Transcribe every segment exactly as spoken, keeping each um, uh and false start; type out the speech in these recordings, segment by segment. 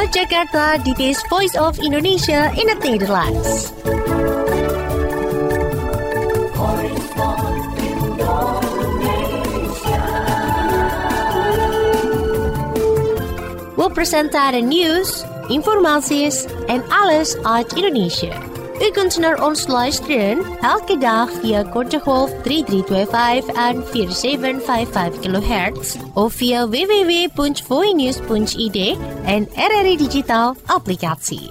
Vanuit Jakarta, dit is Voice of Indonesia in het Nederlands. We presenteren nieuws, informaties en alles uit Indonesië. U kunt naar ons luisteren elke dag via korte golf drie drie twee vijf en vier zeven vijf vijf kilohertz of via w w w punt voinews punt i d en R R I Digital applicatie.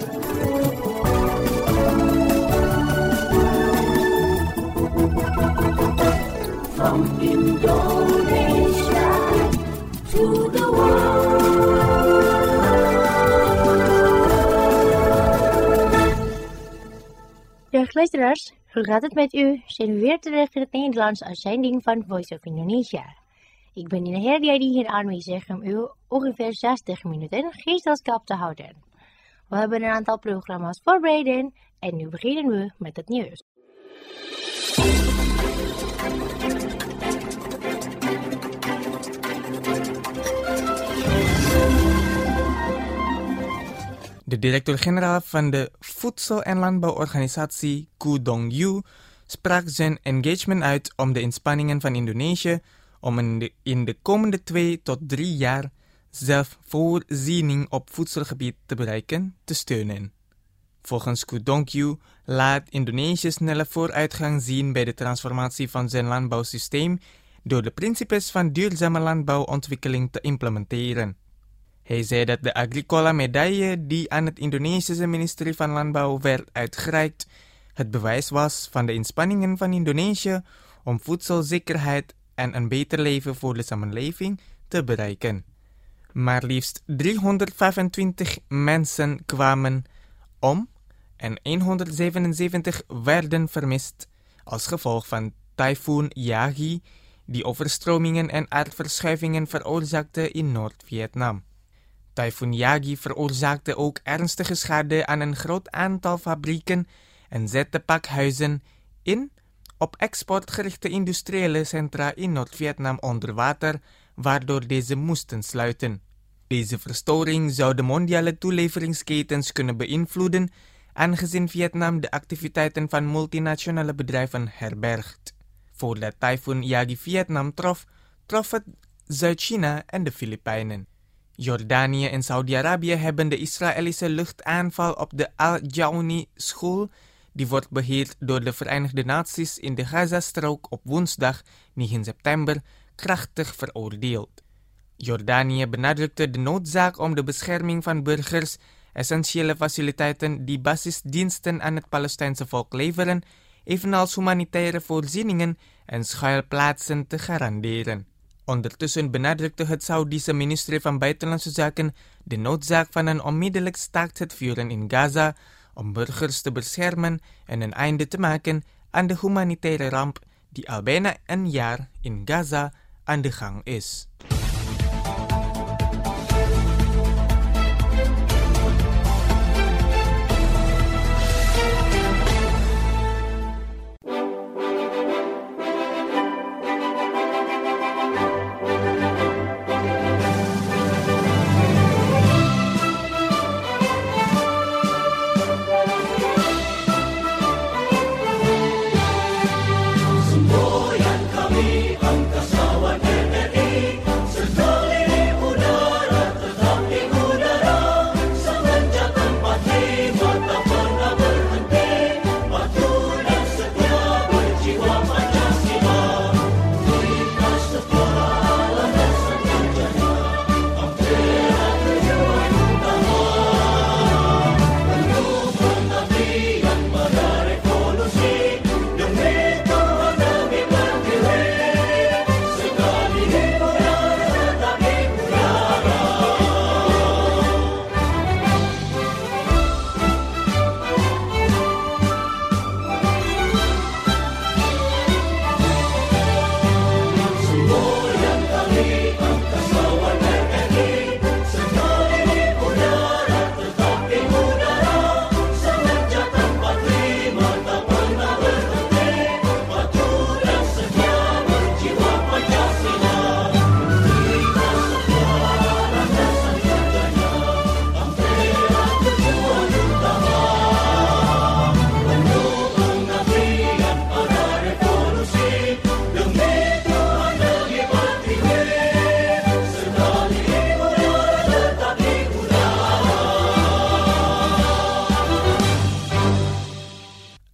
From Indonesia to the world. Dag luisteraars, hoe gaat het met u? Zijn we weer terug in het Nederlands uitzending van Voice of Indonesia. Ik ben Nina Herdia die hier aanwezig om u ongeveer zestig minuten gezelschap te houden. We hebben een aantal programma's voorbereid en nu beginnen we met het nieuws. De directeur-generaal van de Voedsel- en Landbouworganisatie Koo Dong-Yu sprak zijn engagement uit om de inspanningen van Indonesië om in de, in de komende twee tot drie jaar zelfvoorziening op voedselgebied te bereiken te steunen. Volgens Koo Dong-Yu laat Indonesië snelle vooruitgang zien bij de transformatie van zijn landbouwsysteem door de principes van duurzame landbouwontwikkeling te implementeren. Hij zei dat de Agricola medaille die aan het Indonesische ministerie van Landbouw werd uitgereikt het bewijs was van de inspanningen van Indonesië om voedselzekerheid en een beter leven voor de samenleving te bereiken. Maar liefst driehonderdvijfentwintig mensen kwamen om en honderdzevenenzeventig werden vermist als gevolg van tyfoon Yagi die overstromingen en aardverschuivingen veroorzaakte in Noord-Vietnam. Tyfoon Yagi veroorzaakte ook ernstige schade aan een groot aantal fabrieken en zette pakhuizen in op exportgerichte industriële centra in Noord-Vietnam onder water, waardoor deze moesten sluiten. Deze verstoring zou de mondiale toeleveringsketens kunnen beïnvloeden, aangezien Vietnam de activiteiten van multinationale bedrijven herbergt. Voordat tyfoon Yagi Vietnam trof, trof het Zuid-China en de Filipijnen. Jordanië en Saudi-Arabië hebben de Israëlische luchtaanval op de Al-Jaouni school, die wordt beheerd door de Verenigde Naties in de Gazastrook op woensdag negen september, krachtig veroordeeld. Jordanië benadrukte de noodzaak om de bescherming van burgers, essentiële faciliteiten die basisdiensten aan het Palestijnse volk leveren, evenals humanitaire voorzieningen en schuilplaatsen te garanderen. Ondertussen benadrukte het Saoedische ministerie van Buitenlandse Zaken de noodzaak van een onmiddellijk staakt het vuren in Gaza om burgers te beschermen en een einde te maken aan de humanitaire ramp die al bijna een jaar in Gaza aan de gang is. Semboyan kami angkasawan R R I.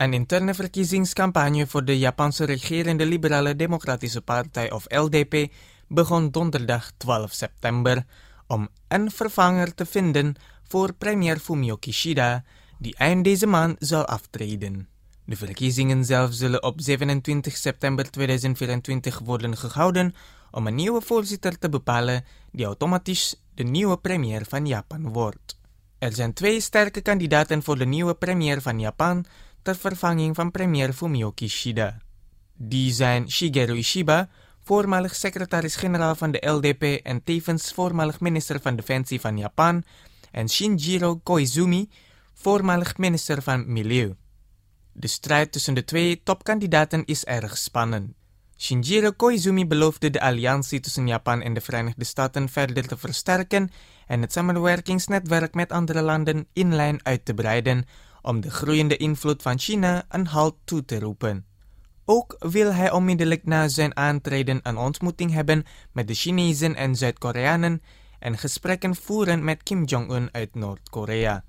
Een interne verkiezingscampagne voor de Japanse regerende Liberale Democratische Partij of L D P begon donderdag twaalf september om een vervanger te vinden voor premier Fumio Kishida, die eind deze maand zal aftreden. De verkiezingen zelf zullen op zevenentwintig september tweeduizend vierentwintig worden gehouden om een nieuwe voorzitter te bepalen die automatisch de nieuwe premier van Japan wordt. Er zijn twee sterke kandidaten voor de nieuwe premier van Japan ter vervanging van premier Fumio Kishida. Die zijn Shigeru Ishiba, voormalig secretaris-generaal van de L D P en tevens voormalig minister van Defensie van Japan, en Shinjiro Koizumi, voormalig minister van Milieu. De strijd tussen de twee topkandidaten is erg spannend. Shinjiro Koizumi beloofde de alliantie tussen Japan en de Verenigde Staten verder te versterken en het samenwerkingsnetwerk met andere landen in lijn uit te breiden om de groeiende invloed van China een halt toe te roepen. Ook wil hij onmiddellijk na zijn aantreden een ontmoeting hebben met de Chinezen en Zuid-Koreanen en gesprekken voeren met Kim Jong-un uit Noord-Korea.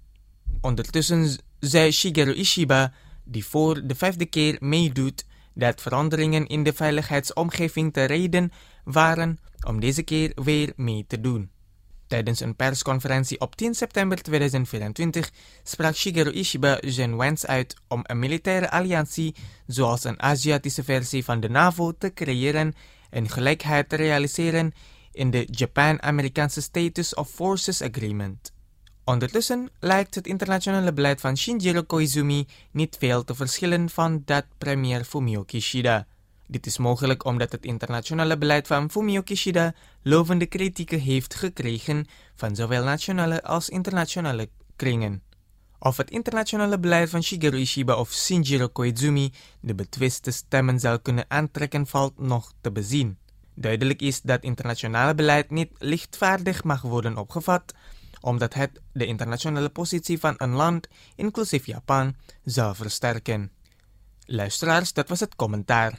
Ondertussen zei Shigeru Ishiba, die voor de vijfde keer meedoet, dat veranderingen in de veiligheidsomgeving te reden waren om deze keer weer mee te doen. Tijdens een persconferentie op tien september tweeduizend vierentwintig sprak Shigeru Ishiba zijn wens uit om een militaire alliantie zoals een Aziatische versie van de NAVO te creëren en gelijkheid te realiseren in de Japan-Amerikaanse Status of Forces Agreement. Ondertussen lijkt het internationale beleid van Shinjiro Koizumi niet veel te verschillen van dat premier Fumio Kishida. Dit is mogelijk omdat het internationale beleid van Fumio Kishida lovende kritieken heeft gekregen van zowel nationale als internationale kringen. Of het internationale beleid van Shigeru Ishiba of Shinjiro Koizumi de betwiste stemmen zal kunnen aantrekken valt nog te bezien. Duidelijk is dat internationale beleid niet lichtvaardig mag worden opgevat, omdat het de internationale positie van een land, inclusief Japan, zal versterken. Luisteraars, dat was het commentaar.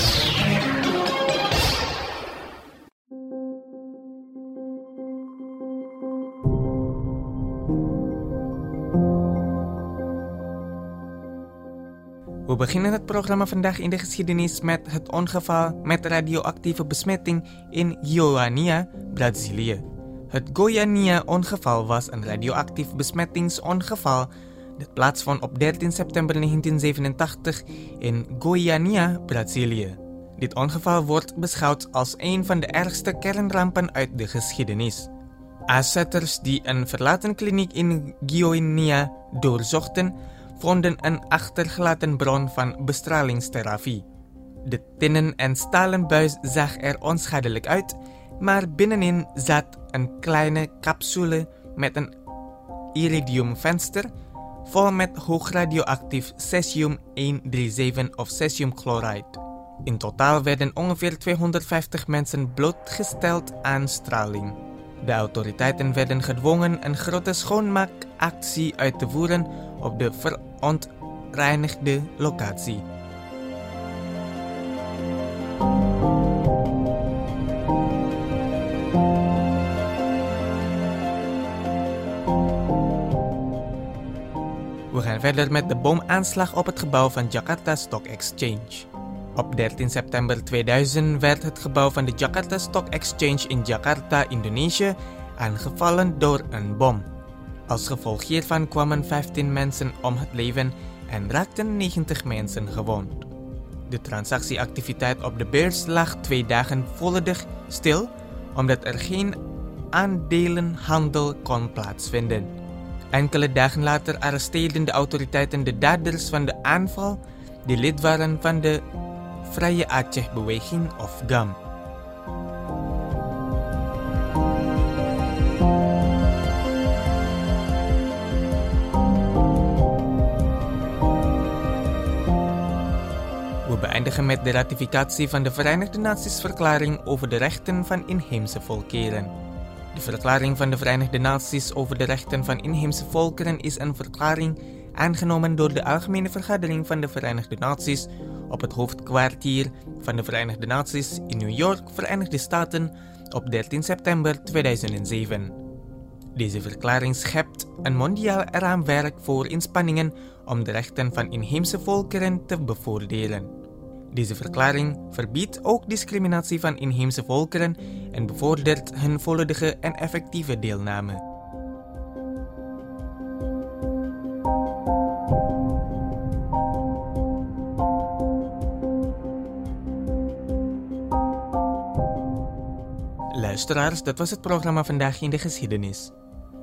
We beginnen het programma vandaag in de geschiedenis met het ongeval met radioactieve besmetting in Goiânia, Brazilië. Het Goiânia-ongeval was een radioactief besmettingsongeval dat plaatsvond op dertien september negentien zevenentachtig in Goiânia, Brazilië. Dit ongeval wordt beschouwd als een van de ergste kernrampen uit de geschiedenis. Aanzetters die een verlaten kliniek in Goiânia doorzochten, vonden een achtergelaten bron van bestralingstherapie. De tinnen en stalen buis zag er onschadelijk uit, maar binnenin zat een kleine capsule met een iridiumvenster vol met hoogradioactief cesium honderdzevenendertig of cesiumchloride. In totaal werden ongeveer tweehonderdvijftig mensen blootgesteld aan straling. De autoriteiten werden gedwongen een grote schoonmaakactie uit te voeren op de verontreinigde locatie. We gaan verder met de bomaanslag op het gebouw van Jakarta Stock Exchange. Op dertien september tweeduizend werd het gebouw van de Jakarta Stock Exchange in Jakarta, Indonesië, aangevallen door een bom. Als gevolg hiervan kwamen vijftien mensen om het leven en raakten negentig mensen gewond. De transactieactiviteit op de beurs lag twee dagen volledig stil, omdat er geen aandelenhandel kon plaatsvinden. Enkele dagen later arresteerden de autoriteiten de daders van de aanval, die lid waren van de Vrije Aceh-beweging of G A M. We beëindigen met de ratificatie van de Verenigde Naties Verklaring over de Rechten van Inheemse Volkeren. De Verklaring van de Verenigde Naties over de Rechten van Inheemse Volkeren is een verklaring aangenomen door de Algemene Vergadering van de Verenigde Naties op het hoofdkwartier van de Verenigde Naties in New York, Verenigde Staten, op dertien september tweeduizend zeven. Deze verklaring schept een mondiaal raamwerk voor inspanningen om de rechten van inheemse volkeren te bevorderen. Deze verklaring verbiedt ook discriminatie van inheemse volkeren en bevordert hun volledige en effectieve deelname. Luisteraars, dat was het programma Vandaag in de Geschiedenis.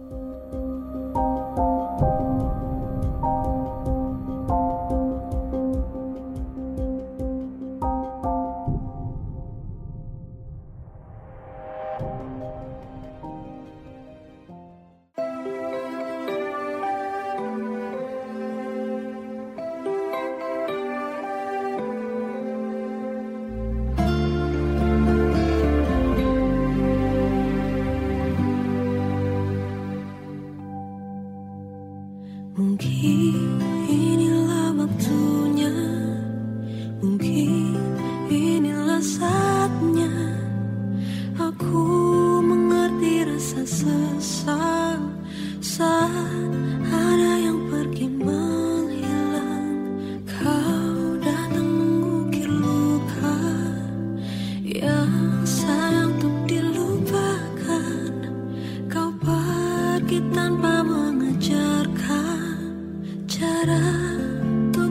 Mungkin inilah waktunya, mungkin inilah saatnya aku mengerti rasa sesal saat ada yang pergi menghilang. Kau datang mengukir luka yang sayang untuk dilupakan. Kau pergi tanpa mengajarkan cara untuk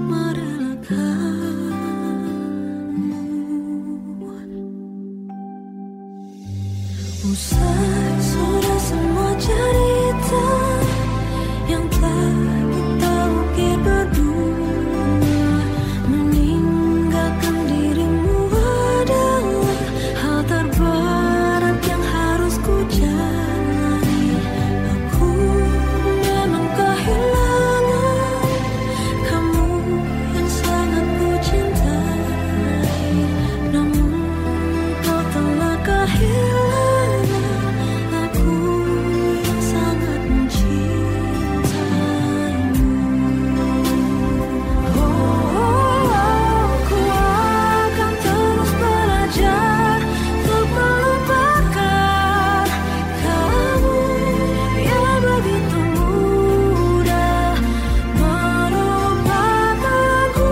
merelakanmu. Usai sudah semua cerita yang telah kita ukir berdua, meninggalkan dirimu adalah hal terberat yang harus ku jalani. Aku memang kehilangan kamu yang sangat ku cintai, namun kau telah kehilangan aku yang sangat mencintaimu. Oh, oh, oh, ku akan terus belajar untuk melupakan kamu yang begitu mudah melupakanku.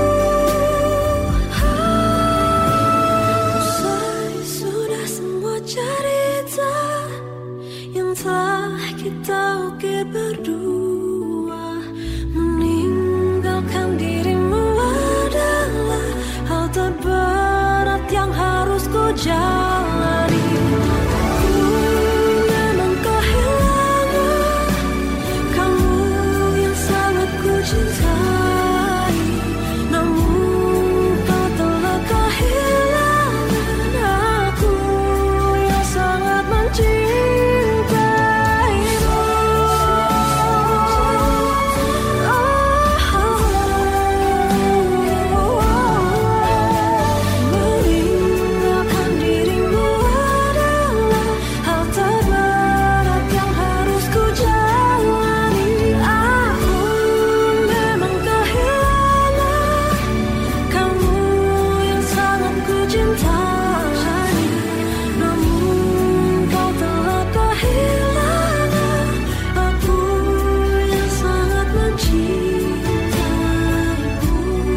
Usai sudah semua cerita yang telah kita ukir berdua, meninggalkan dirimu adalah hal terberat yang harus ku jalani. Aku memang kehilangan kamu yang sangat ku cintai, namun kau telah kehilangan aku yang sangat mencintaimu. Meninggalkan dirimu adalah hal terberat yang harus ku jalani. Aku memang kehilangan kamu yang sangat ku cintai, namun kau telah kehilangan aku yang sangat mencintaimu.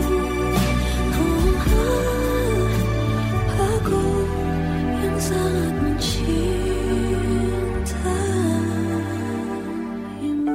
Aku yang sangat mencintaimu.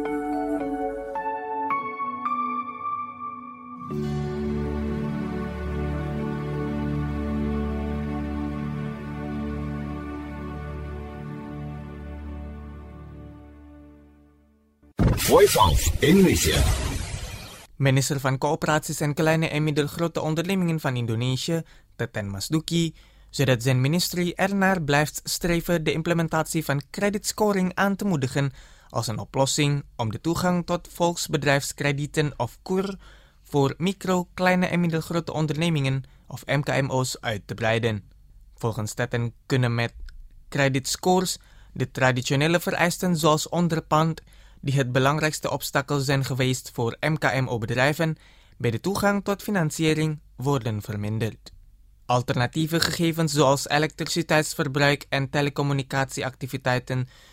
Voice of Indonesia. Minister van Coöperaties en Kleine en Middelgrote Ondernemingen van Indonesië, Teten Masduki, zodat zijn ministerie ernaar blijft streven de implementatie van creditscoring aan te moedigen als een oplossing om de toegang tot volksbedrijfskredieten of K U R voor micro, kleine en middelgrote ondernemingen of M K M O's uit te breiden. Volgens Teten kunnen met creditscores de traditionele vereisten zoals onderpand, die het belangrijkste obstakel zijn geweest voor M K M O-bedrijven, bij de toegang tot financiering worden verminderd. Alternatieve gegevens zoals elektriciteitsverbruik en telecommunicatieactiviteiten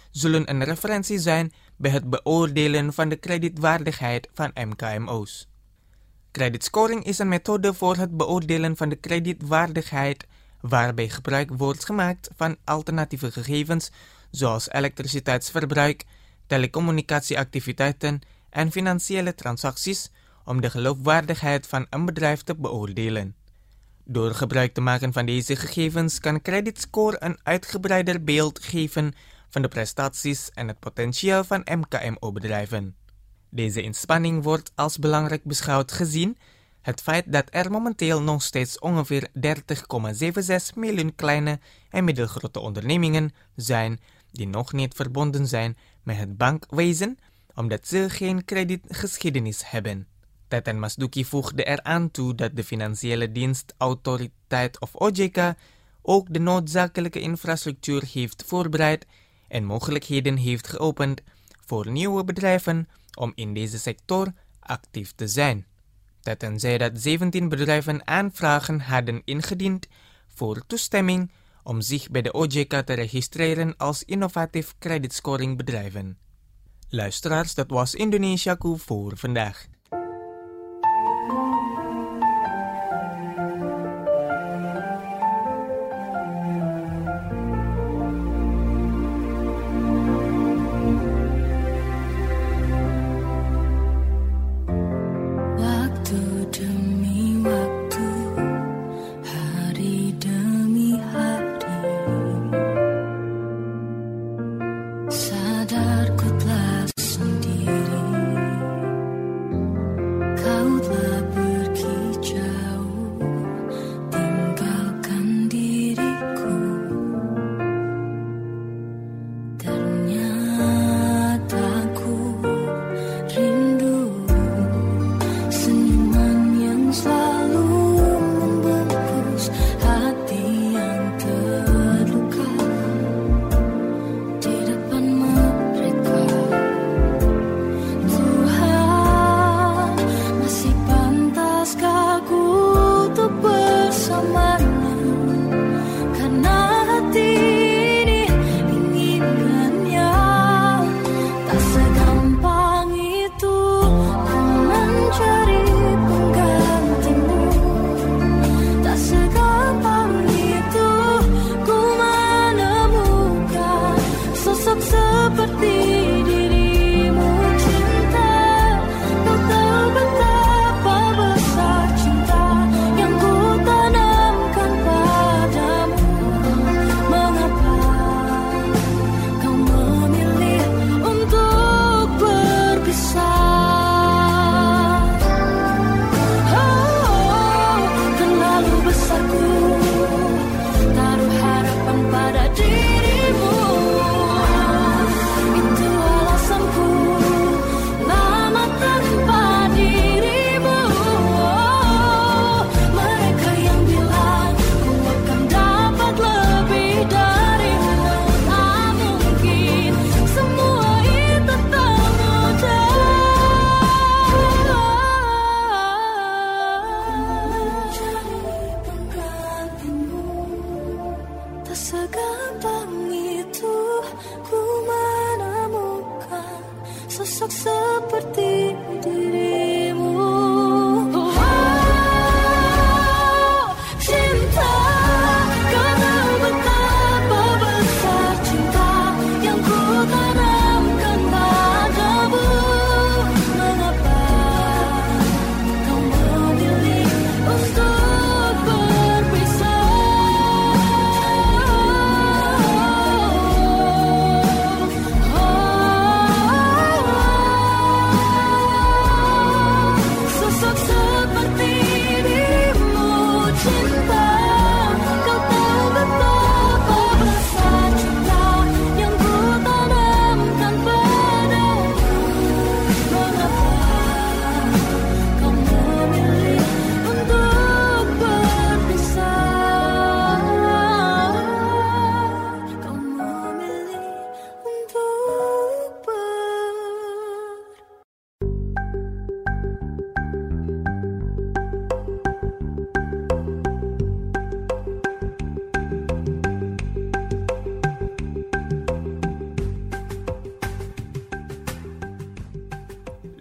zullen een referentie zijn bij het beoordelen van de kredietwaardigheid van M K M O's. Creditscoring is een methode voor het beoordelen van de kredietwaardigheid waarbij gebruik wordt gemaakt van alternatieve gegevens zoals elektriciteitsverbruik, telecommunicatieactiviteiten en financiële transacties om de geloofwaardigheid van een bedrijf te beoordelen. Door gebruik te maken van deze gegevens kan creditscore een uitgebreider beeld geven van de prestaties en het potentieel van M K M O-bedrijven. Deze inspanning wordt als belangrijk beschouwd gezien het feit dat er momenteel nog steeds ongeveer dertig komma zesenzeventig miljoen kleine en middelgrote ondernemingen zijn die nog niet verbonden zijn met het bankwezen omdat ze geen kredietgeschiedenis hebben. Teten Masduki voegde eraan toe dat de Financiële Dienstautoriteit of O J K ook de noodzakelijke infrastructuur heeft voorbereid en mogelijkheden heeft geopend voor nieuwe bedrijven om in deze sector actief te zijn. Teten zei dat zeventien bedrijven aanvragen hadden ingediend voor toestemming om zich bij de O J K te registreren als innovatief creditscoringbedrijven. Luisteraars, dat was Indonesiaku voor vandaag. Sadarku telah sendiri.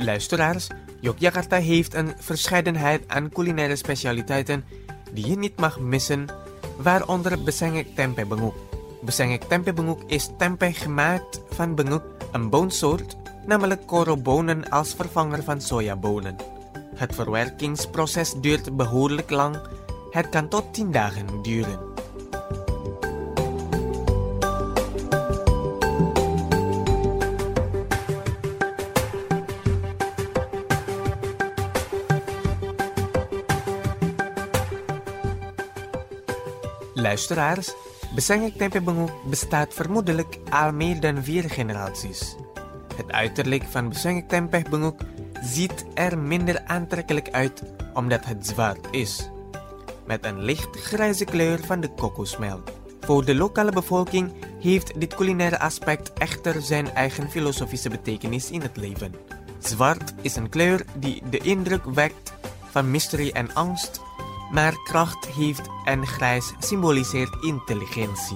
Luisteraars, Yogyakarta heeft een verscheidenheid aan culinaire specialiteiten die je niet mag missen, waaronder besengek tempe benguk. Besengek tempe benguk is tempe gemaakt van benguk, een boonsoort, namelijk korobonen als vervanger van sojabonen. Het verwerkingsproces duurt behoorlijk lang. Het kan tot tien dagen duren. Luisteraars, besengek tempe benguk bestaat vermoedelijk al meer dan vier generaties. Het uiterlijk van besengek tempe benguk ziet er minder aantrekkelijk uit omdat het zwart is, met een licht grijze kleur van de kokosmelk. Voor de lokale bevolking heeft dit culinaire aspect echter zijn eigen filosofische betekenis in het leven. Zwart is een kleur die de indruk wekt van mysterie en angst, maar kracht heeft en grijs symboliseert intelligentie.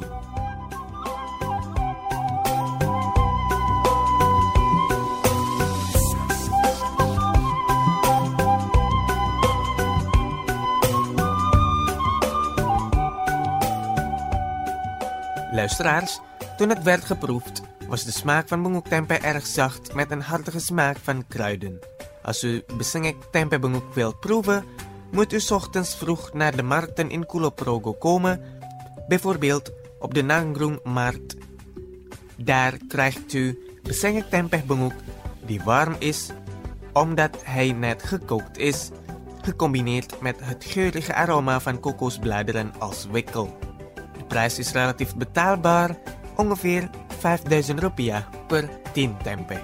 Luisteraars, toen het werd geproefd, was de smaak van benguk tempe erg zacht met een hartige smaak van kruiden. Als u besengek tempe benguk wilt proeven, moet u 's ochtends vroeg naar de markten in Kulonprogo komen, bijvoorbeeld op de Nanggroeng-markt. Daar krijgt u besengek tempe benguk die warm is, omdat hij net gekookt is, gecombineerd met het geurige aroma van kokosbladeren als wikkel. De prijs is relatief betaalbaar, ongeveer vijfduizend rupiah per tien tempe.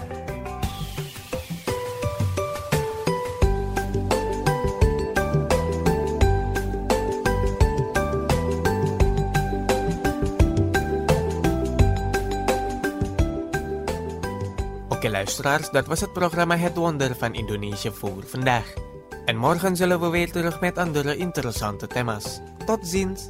Oké luisteraars, dat was het programma Het Wonder van Indonesië voor vandaag. En morgen zullen we weer terug met andere interessante thema's. Tot ziens!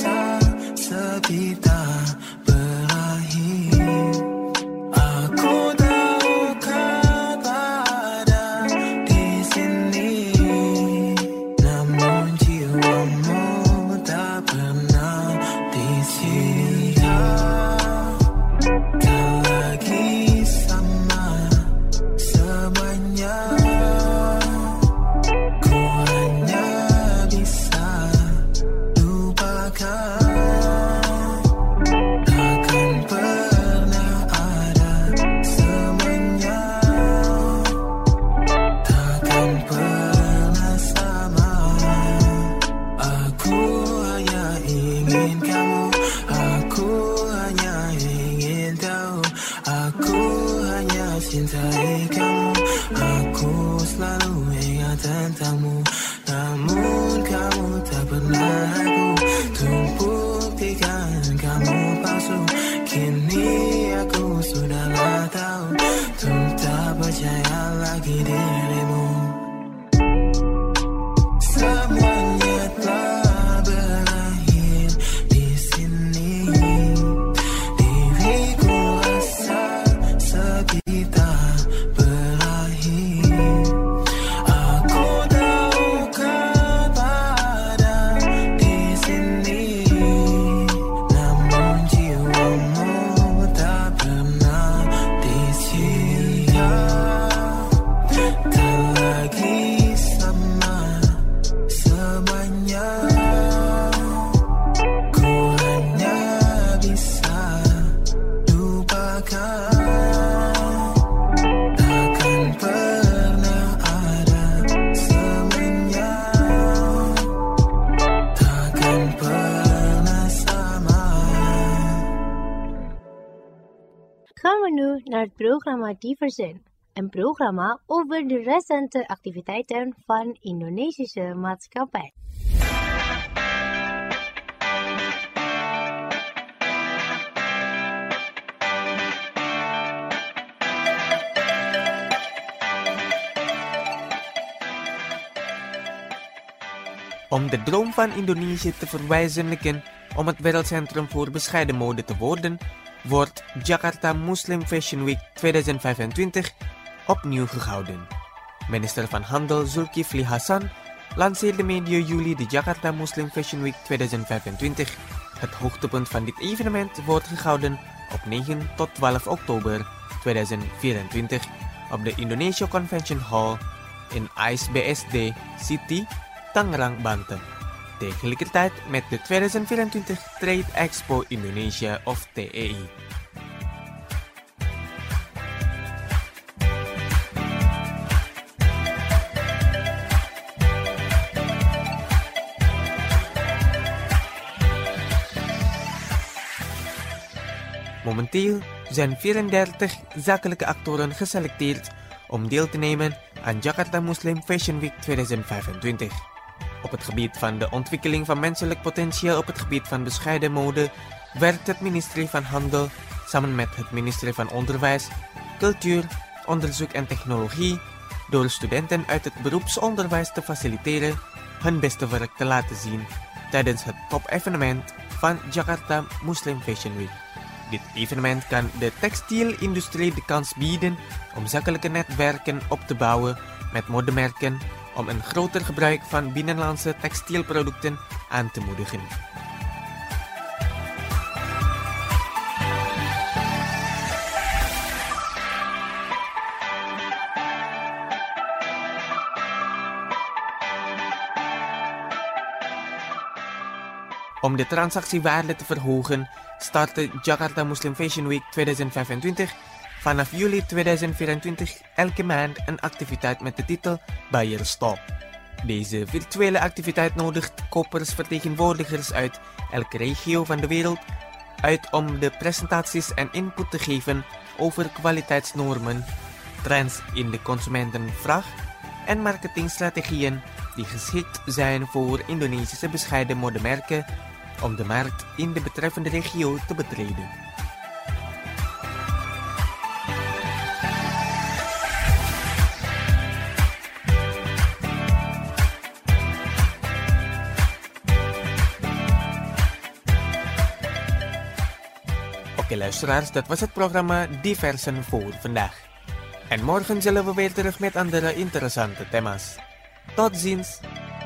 Aku naar het programma Diversen, een programma over de recente activiteiten van Indonesische maatschappij. Om de droom van Indonesië te verwezenlijken om het wereldcentrum voor bescheiden mode te worden, wordt Jakarta Muslim Fashion Week tweeduizend vijfentwintig opnieuw gehouden. Minister van Handel Zulkifli Hasan lanceerde medio juli de Jakarta Muslim Fashion Week tweeduizend vijfentwintig. Het hoogtepunt van dit evenement wordt gehouden op negen tot twaalf oktober tweeduizend vierentwintig op de Indonesia Convention Hall in I S B S D City, Tangerang, Banten. Tegelijkertijd met de tweeduizend vierentwintig Trade Expo Indonesia of T E I. Momenteel zijn vierendertig zakelijke actoren geselecteerd om deel te nemen aan Jakarta Muslim Fashion Week tweeduizend vijfentwintig. Op het gebied van de ontwikkeling van menselijk potentieel op het gebied van bescheiden mode werkt het ministerie van Handel samen met het ministerie van Onderwijs, Cultuur, Onderzoek en Technologie door studenten uit het beroepsonderwijs te faciliteren hun beste werk te laten zien tijdens het top-evenement van Jakarta Muslim Fashion Week. Dit evenement kan de textielindustrie de kans bieden om zakelijke netwerken op te bouwen met modemerken om een groter gebruik van binnenlandse textielproducten aan te moedigen. Om de transactiewaarde te verhogen, startte Jakarta Muslim Fashion Week tweeduizend vijfentwintig vanaf juli tweeduizend vierentwintig elke maand een activiteit met de titel Buy Your Stop. Deze virtuele activiteit nodigt kopersvertegenwoordigers uit elke regio van de wereld uit om de presentaties en input te geven over kwaliteitsnormen, trends in de consumentenvraag en marketingstrategieën die geschikt zijn voor Indonesische bescheiden modemerken om de markt in de betreffende regio te betreden. Oké luisteraars, dat was het programma Diversen voor vandaag. En morgen zullen we weer terug met andere interessante thema's. Tot ziens!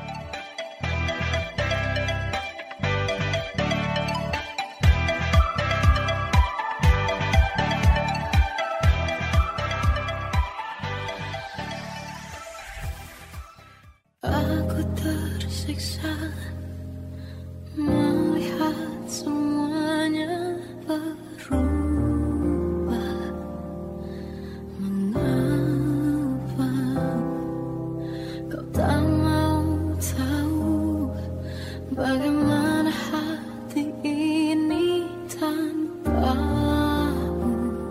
Aku tersiksa melihat semuanya berubah. Mengapa kau tak mau tahu bagaimana hati ini tanpamu?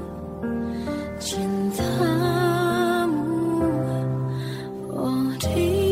Cintamu, oh di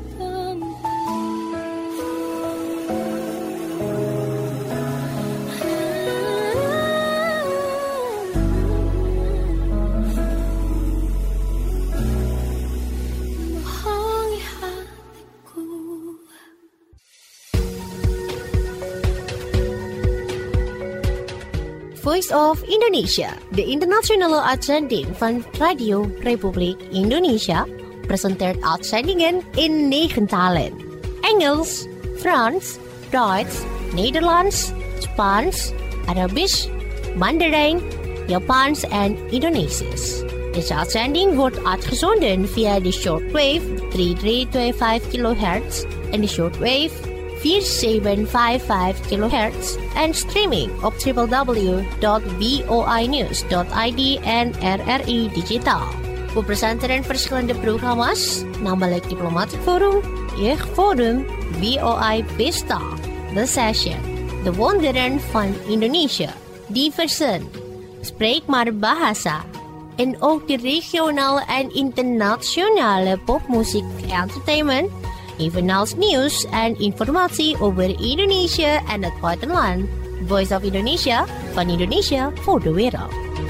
Voice of Indonesia, de internationale uitzending van Radio Republiek Indonesia, presenteert uitzendingen in negen talen. Engels, Frans, Duits, Nederlands, Spaans, Arabisch, Mandarijn, Japans en Indonesisch. Deze uitzending wordt uitgezonden via de shortwave drie drie twee vijf kilohertz en de shortwave vier zeven vijf vijf kilohertz en streaming op w w w dot voinews dot i d en R R I Digitaal. We presenteren verschillende programma's, namelijk Diplomatic Forum, Jeugdforum, V O I Pesta, The Session, De Wonderen van Indonesië, Diversen, Spreek maar Bahasa, en ook de regionale en internationale popmuziek entertainment, evenals nieuws en informatie over Indonesië en het buitenland. Voice of Indonesia, van Indonesia voor de wereld.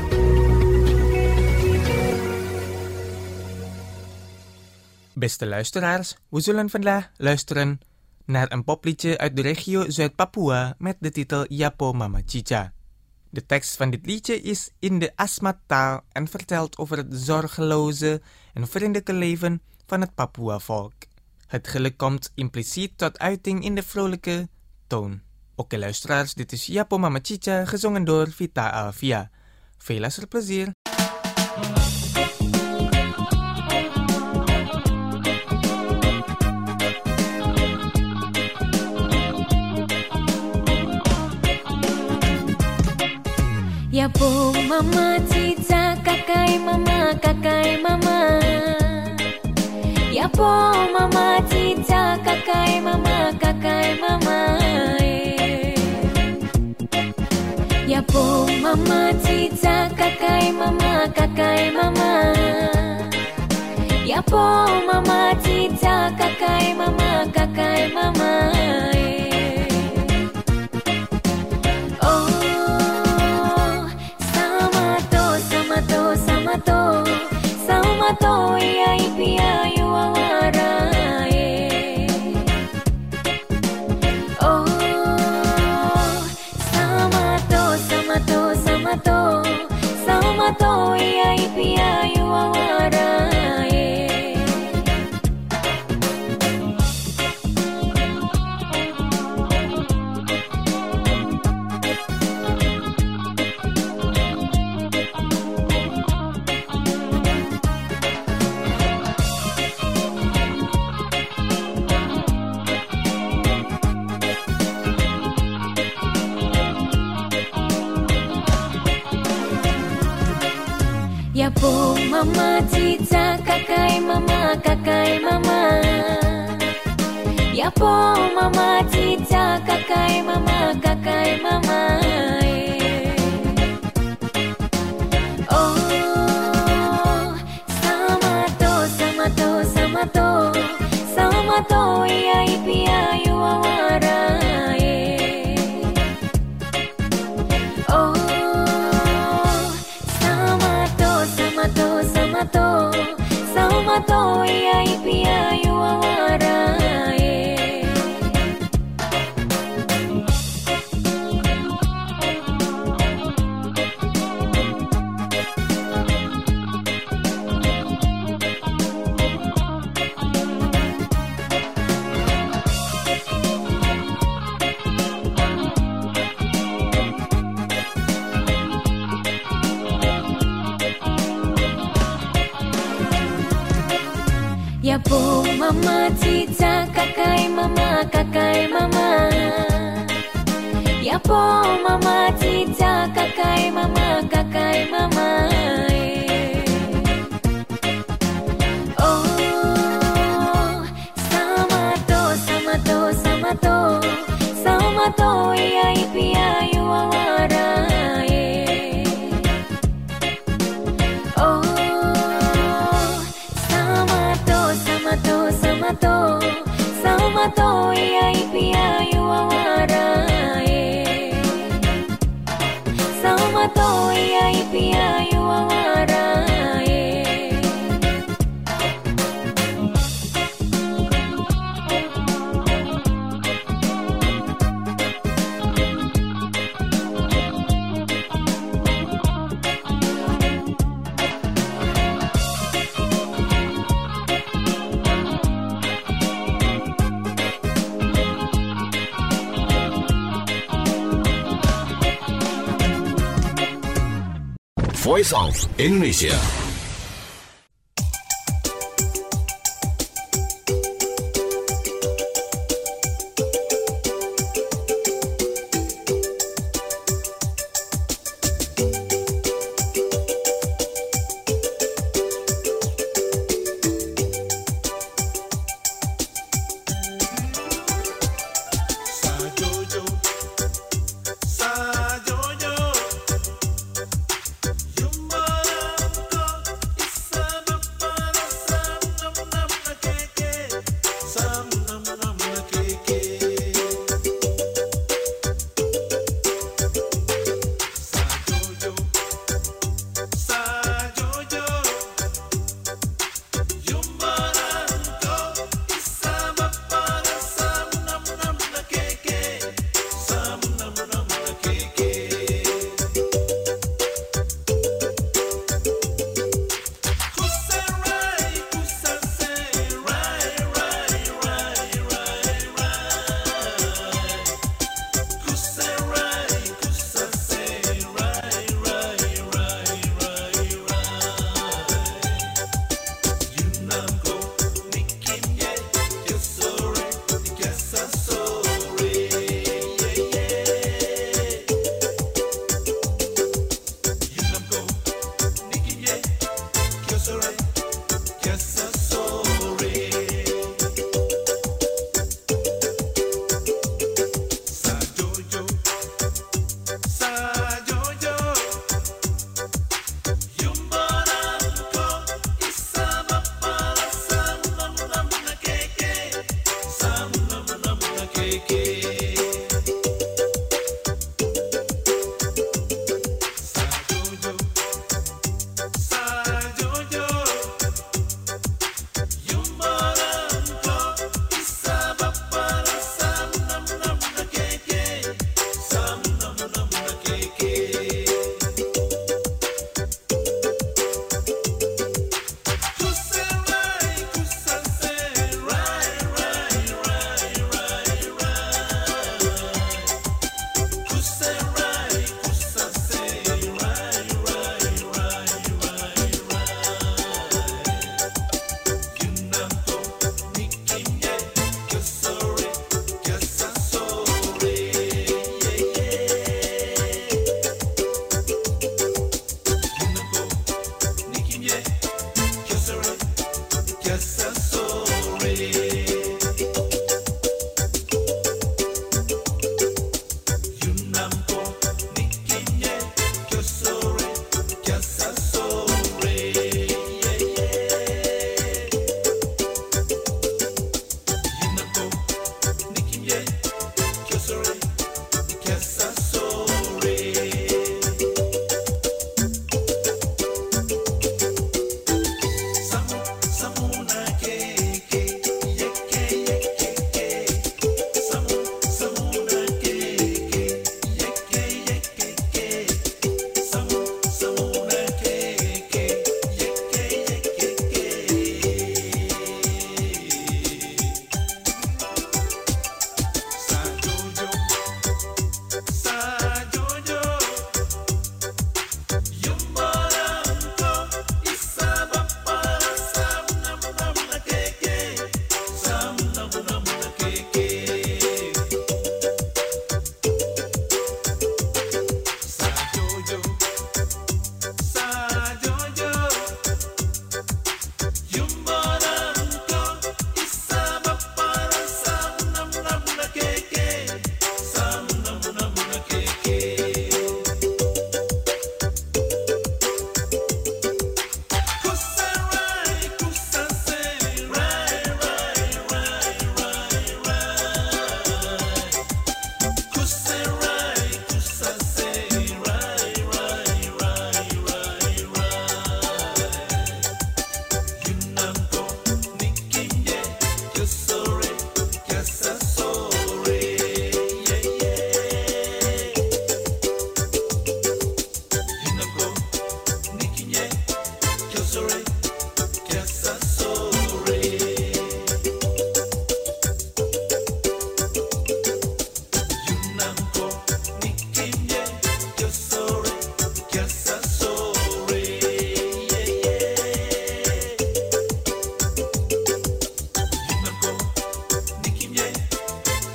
Beste luisteraars, we zullen vandaag luisteren naar een popliedje uit de regio Zuid-Papua met de titel Yapo Mama Cica. De tekst van dit liedje is in de Asmat-taal en vertelt over het zorgeloze en vriendelijke leven van het Papua-volk. Het geluk komt impliciet tot uiting in de vrolijke toon. Oké luisteraars, dit is Yapo Mama Cica, gezongen door Vita Alvia. Veel luisterplezier. Yapo Mama Cica, kakai mama, kakai mama. Yapo Mama Cica, kakai mama, kakai mama. Yapo Mama Cica, kakai mama, kakai mama. Yapo Mama Cica, kakai mama, kakai mama. Oh, sama to, sama to, sama to, sama to, iya ipia yuawara. Oh, sama to, sama to, sama to, sama to, iya ipia yuawara. Yapo Mama Cica, kakai mama, kakai mama. Yapo Mama Cica, kakai mama, kakai mama. Oh, sama to, sama to, sama to, sama to, iya ipia yuawara. Oh, sama to, sama to, sama to, iya ipia yuawara. Yapo Mama Cica, kakai mama, kakai mama. Yapo Mama Cica, kakai mama, kakai mama. Oh, sama to, sama to, sama to, sama to, iya ipia yuawara. Oh, sama to, sama to, Saumato iai piayu awarae. Saumato iai piayu awarae. Voice of Indonesia. Sajojo, Sajojo, Yumbarangko.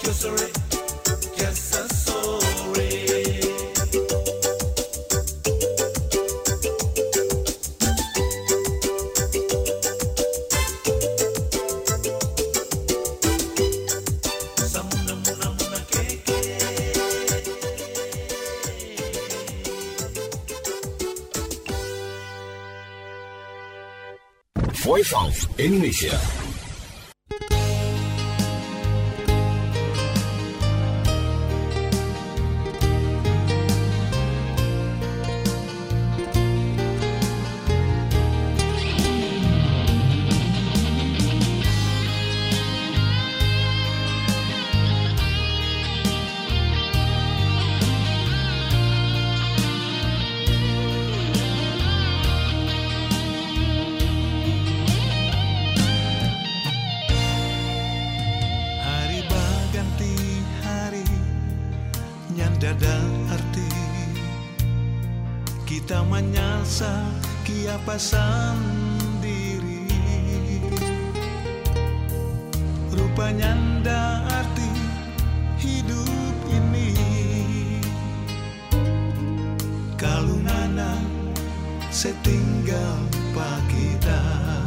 sorry, just a sorry. Voice of Indonesia. Ada arti kita menyasa kiapa sendiri, rupanya nda arti hidup ini. Kalau nana setinggal pak kita,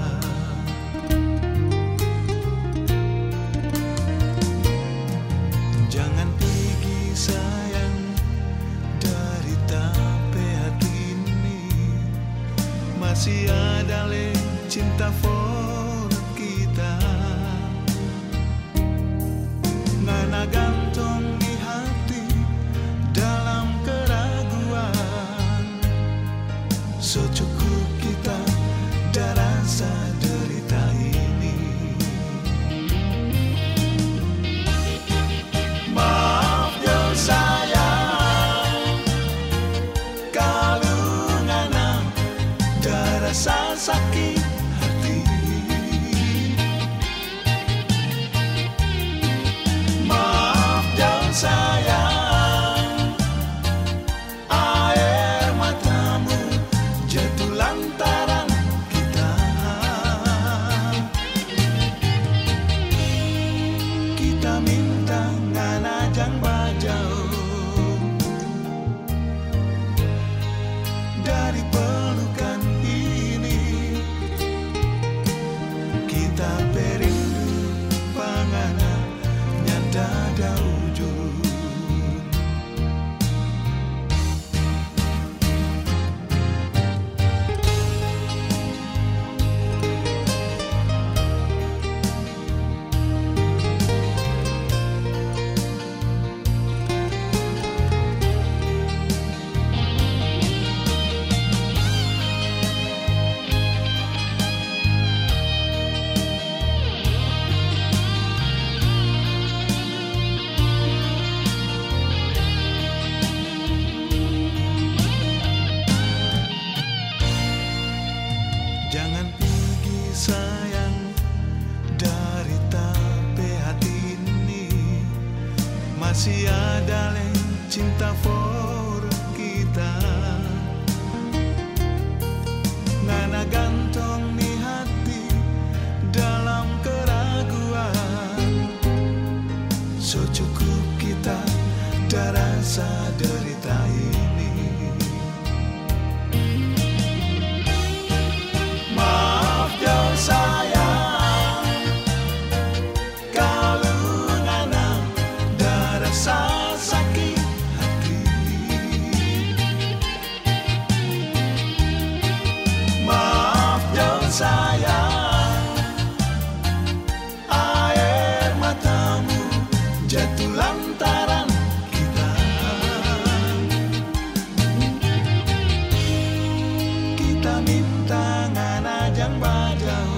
jangan pergi sayang dari tape hati ini. Masih ada le cinta for kita, ngana gantung di hati dalam keraguan. Secukup kita dah rasa derita ini. Maaf yo sayang, kalau ngana dah rasa sakit hati. Maaf yo sayang, air matamu jatuh lantaran kita. Kita minta ngana jangan bajau dari pelukan ini. Kita berindu pangana nyanda ada wujud. Jangan pergi sayang dari tape hati ini. Masih ada le cinta for kita, ngana gantung di hati dalam keraguan. Secukup kita dah rasa derita ini. Maaf yo sayang, kalau ngana dah rasa sakit hati. Maaf yo sayang, air matamu jatuh lantaran kita. Kita minta ngana jangan bajau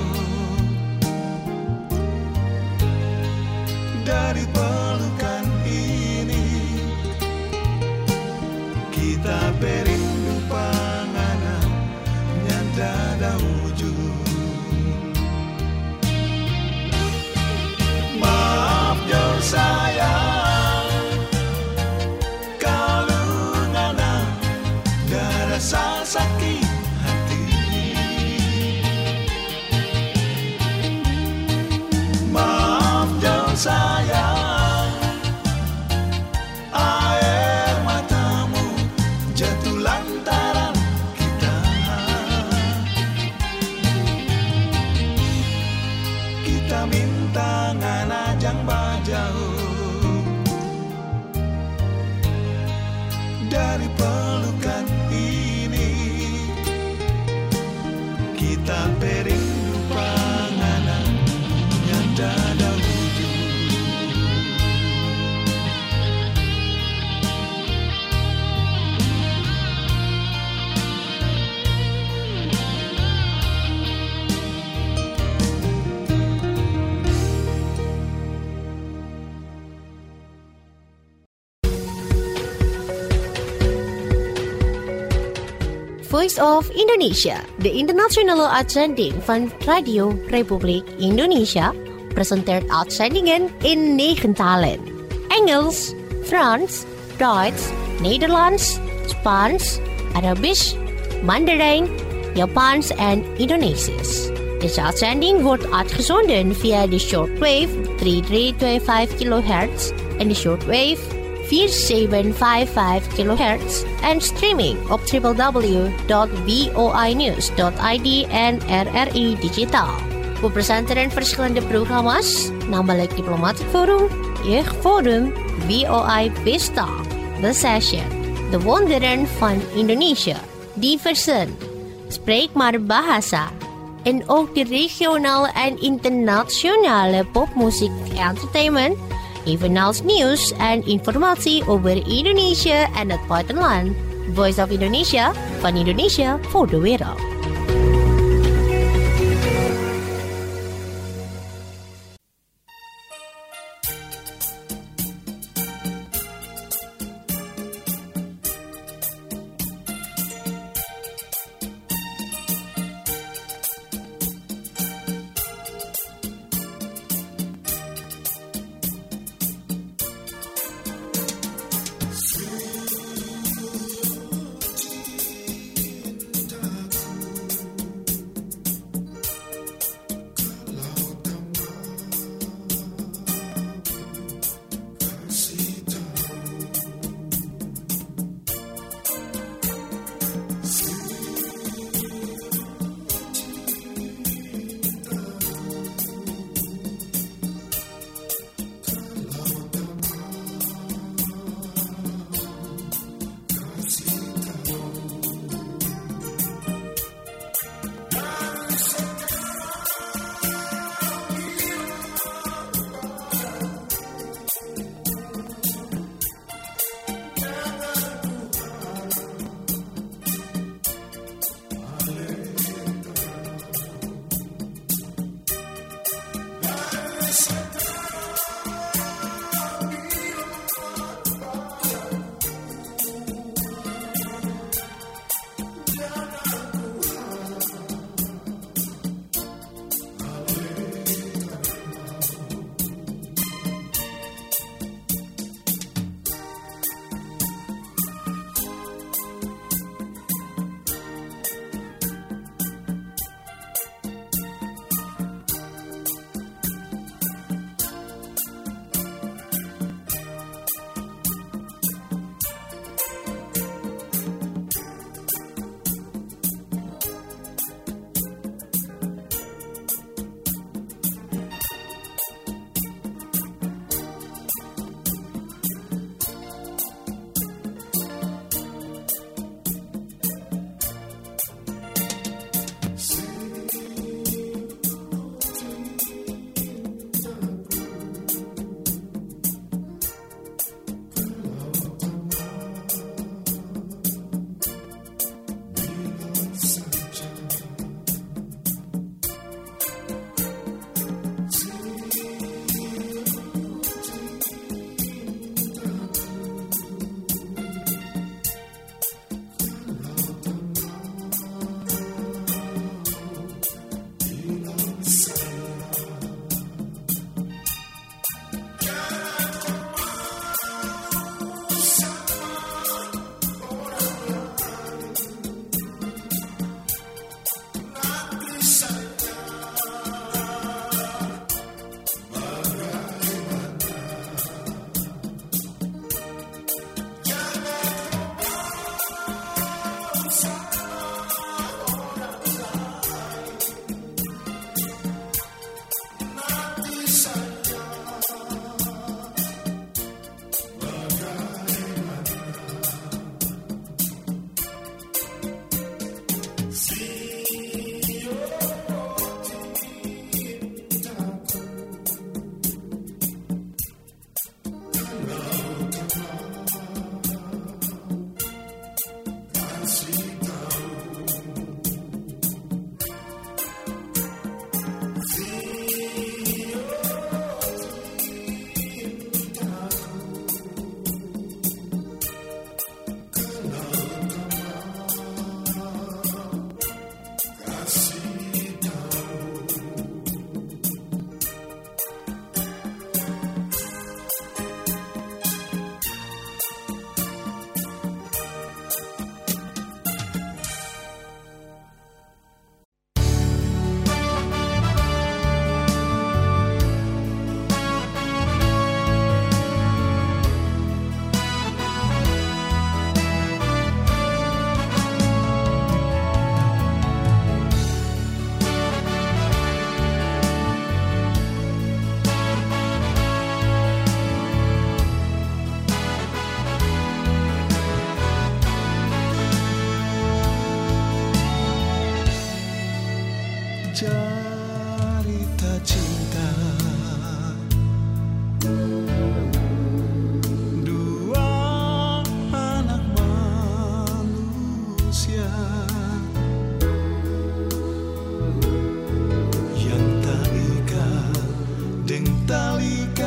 dari pelukan ini. Kita berindu pangana nyanda ada wujud. Maaf yo sayang, kalau ngana dah rasa sakit hati. Maaf yo sayang, Voice of Indonesia, de internationale uitzending van Radio Republiek Indonesia, presenteert uitzendingen in negen talen. Engels, Frans, Duits, Nederlands, Spaans, Arabisch, Mandarijn, Japans en Indonesisch. Deze uitzending wordt uitgezonden via de shortwave drie drie twee vijf kilohertz en de shortwave vier zeven vijf vijf kilohertz en streaming op w w w dot voi news dot i d en R R I Digitaal. We presenteren verschillende programma's, namelijk Diplomatic Forum, Jeugdforum, V O I Vista, The Session, De Wonderen van Indonesië, Diversen, Spreek maar Bahasa, en ook de regionale en internationale popmuziek entertainment, evenals nieuws en informatie over Indonesië en het buitenland. Voice of Indonesia, van Indonesia voor de wereld.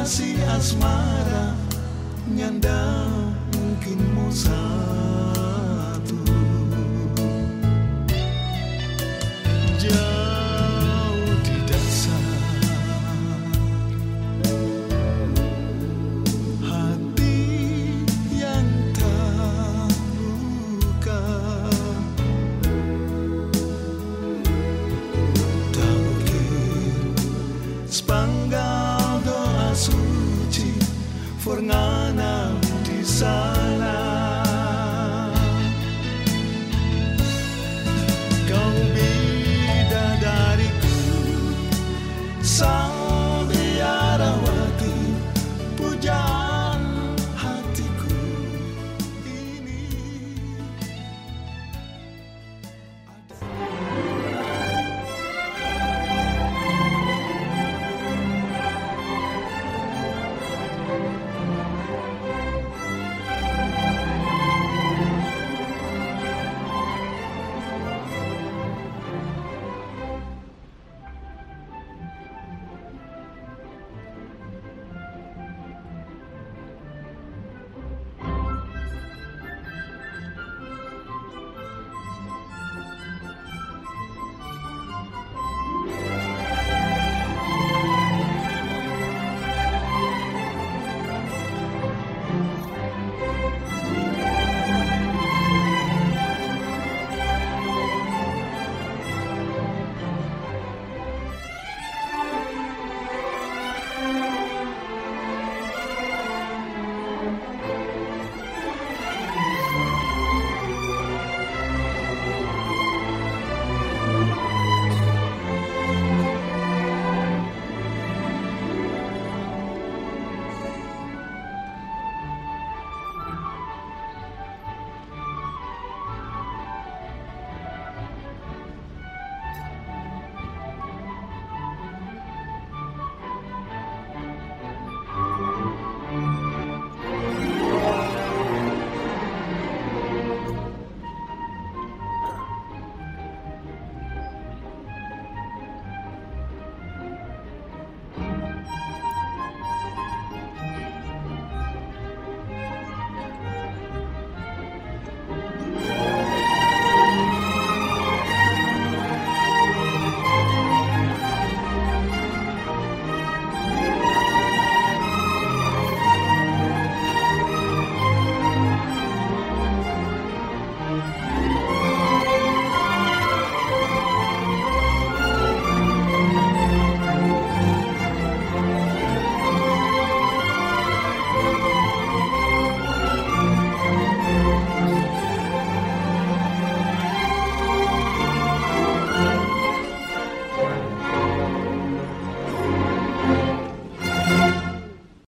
kasih asmara nyanda mungkin mau satu. Jauh di dasar hati yang terluka, tak mungkin sepanggal doa suci forngana di sana.